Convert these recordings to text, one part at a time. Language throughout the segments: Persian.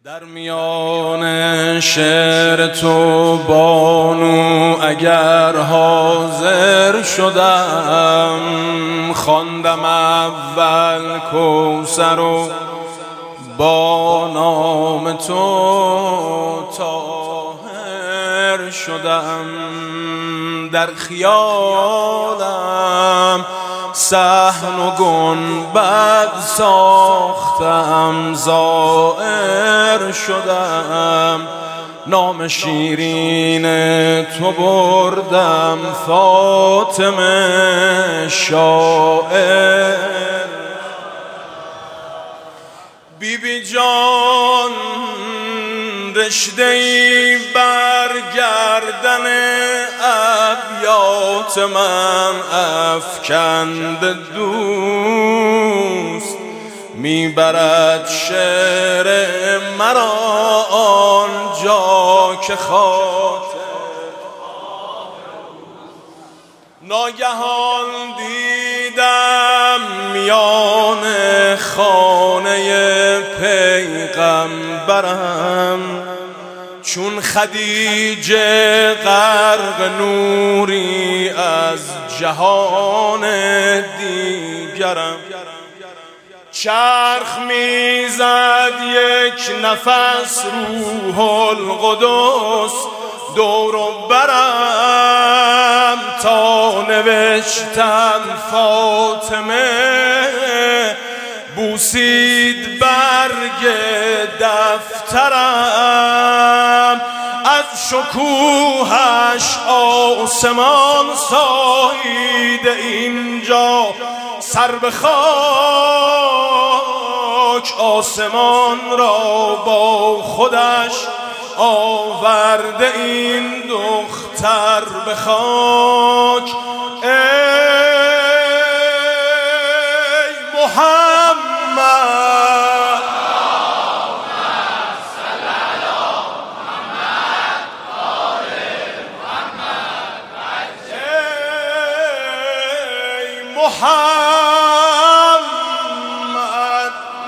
در میان شعر تو بانو اگر حاضر شدم، خواندم اول کوثر و با نام تو طاهر شدم. در خیالم صحن و گنبد ساختم، زائر شدم. نام شیرین تو بردم، فاطمه شاعر. بیبی جان رشته‌ای بر گردن ابیات من افکند دوست، میبرد شعر مرا آنجا که خاطر. ناگهان دیدم میان خانه پیغمبرم، چون خدیجه غرق نوری از جهان دیگرم. چرخ میزد یک نفس روح القدس دور و برم، تا نوشتن فاطمه بوسید برگ دفترم. از شکوهش آسمان سایید اینجا سر به خاک، آسمان را با خودش آورده این دختر به خاک. ای محمد محمد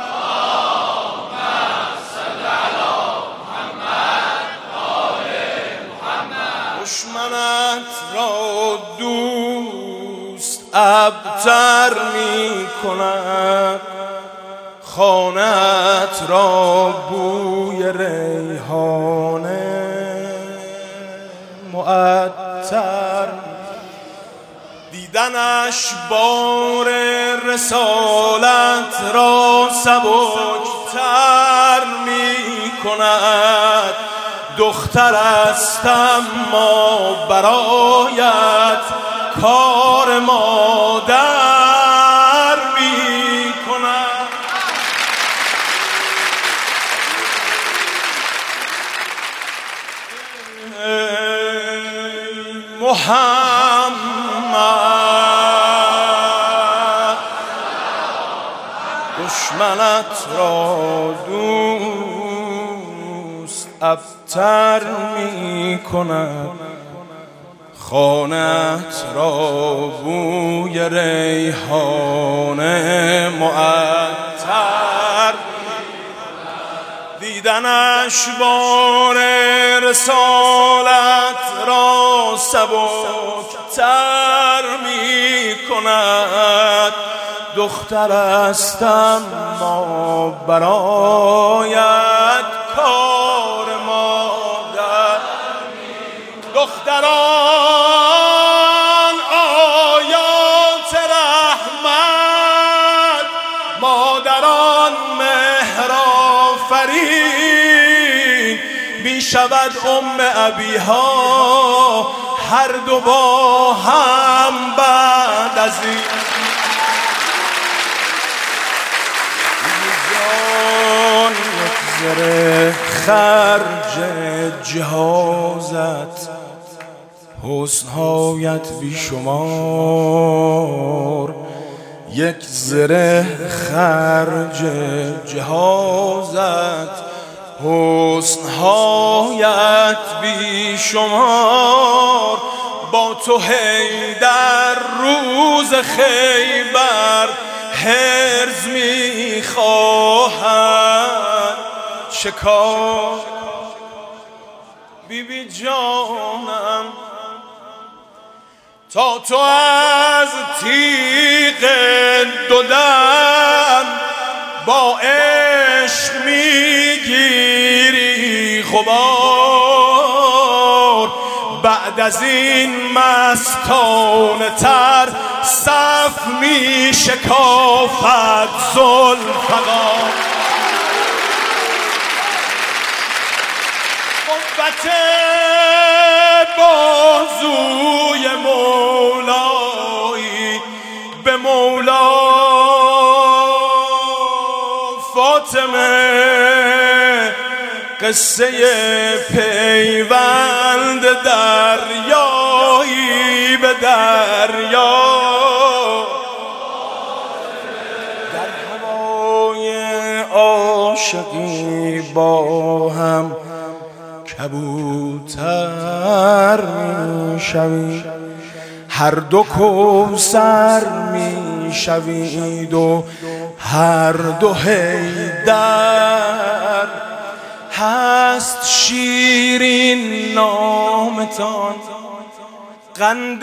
دشمنت را دوست ابتر می کند، خانه‌ات را بوی ریحانه معطر. دیدنش بار رسالت را سبکتر می کند، دختر است اما برایت کار مادر می کند. محمد دشمنت را دوست ابتر می کند، خانه‌ات را بوی ریحانه معطر. دیدنش بار رسالت را سبکتر می کند، دختر است اما برایت کار مادر. دختران آیات رحمت، مادران مهر آفرین. می شود ام ابیها هر دو با هم بعد از این. یک ذره خرج جهازت، حسنهایت بیشمار. یک ذره خرج جهازت، حسنهایت بیشمار. با تو حیدر روز خیبر هرز میخواهد، شکار بیبی جانم تا تو از تیغ دو دم با عشق میگیری غبار، بعد از این مستانه تر صف می شکافد ذوالفقار. قوت بازوی مولایی به مولا فاطمه، قصه پیوند دریایی به دریا، در هوای عاشقی با هم کبوتر می شوید، هر دو کوثر می شوید و هر دو حیدر، هست شیرین نامتان قند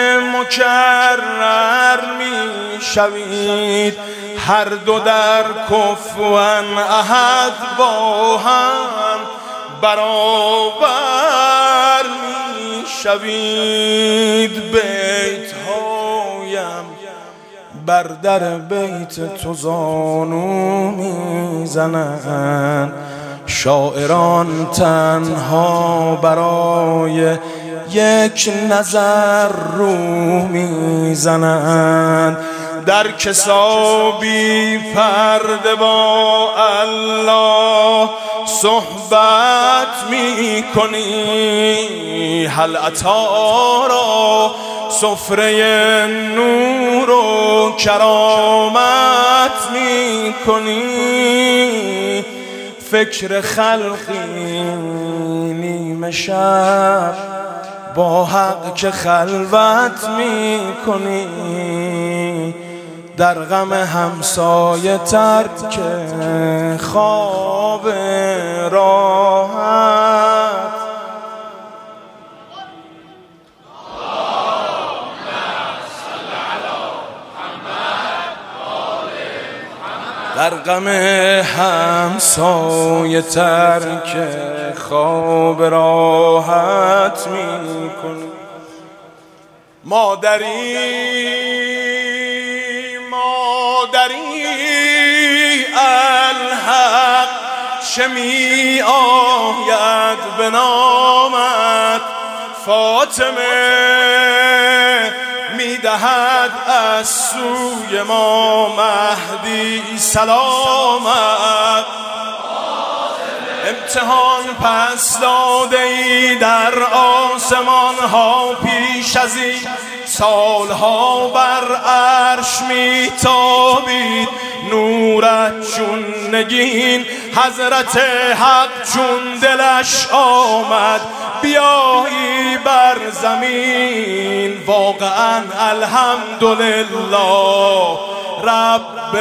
مکرر می شوید، هر دو در کفوان احد با هم برابر می شوید. بیت هایم بر در بیت تو زانو می زنند، شاعران تنها برای یک نظر رو می زنند، در کسابی پرده با الله صحبت می کنی، هل عطا را سفره نور و کرامت می کنی، فکر خلقی نیمه شب با حق که خلوت می کنی، در غم همسایه ترک خواب راحت. در غم همسایه ترک خواب راحت می کنی. مادری الحق چه می آید به نامت، فاطمه می دهد از سوی ما مهدی سلامت. امتحان پس داده ای در آسمان ها پیش از این، سالها بر عرش می تابید نورت چون نگین، حضرت حق چون دلش آمد بیایی بر زمین. واقعا الحمدلله رب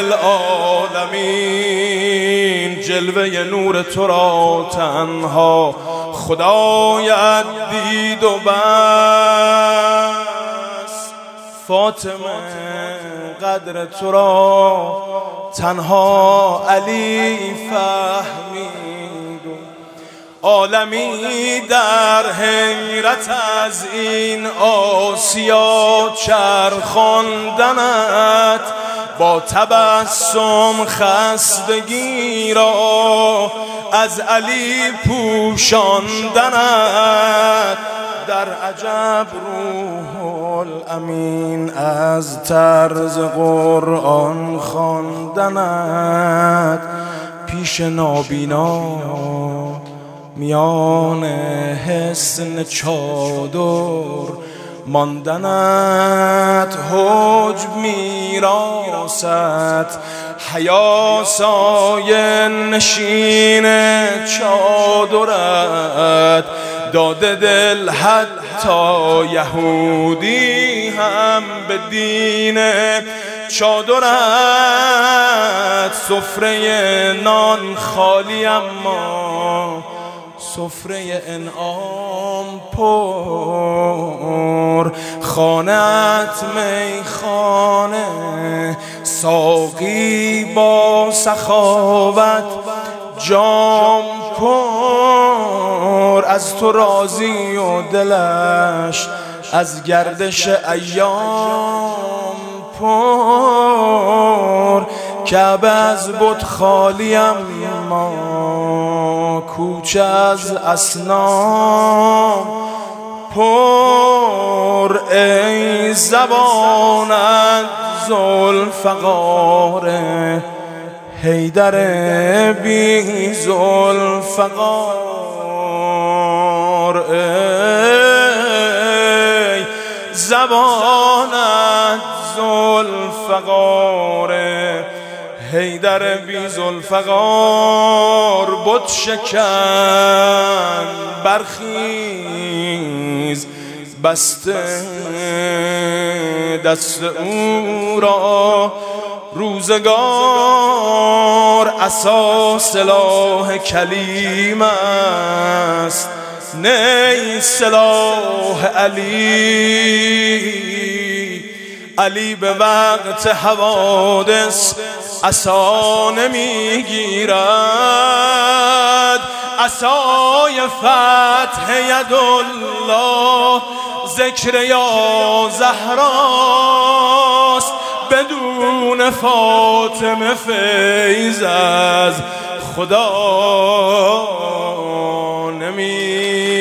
العالمین، جلوه نور تو را تنها خدایت دید و بس، فاطمه قدر تو را تنها علی فهمید. عالمی در حیرت از این آسیا چرخاندنت، با تبسم خستگی را از علی پوشاندنت، در عجب روح الامین از طرز قرآن خواندنت، پیش نابینا میان حسن چادر ماندنت، حجب میراست حیا سایه نشین چادرت، داده دل حتی یهودی هم به دین چادرت سفره نان خالی اما سفره انعام پر، خانت میخانه ساقی با سخاوت جام پر، از تو راضی و دلش از گردش ایام پر، کعبه از بت خالی اما کوچه از اصنام پر، ای زبانت ذوالفقار حیدر بی ذوالفقار، ای زبانت ذوالفقار حیدر بی ذوالفقار، بت شکن برخیز بسته دست او را روزگار، عصا سلاح کلیم است نی سلاح علی به وقت حوادث عصا نمیگیرد، عصای فتح یدالله ذکر یا زهراست، بدون فاطمه فیض از خدا نمی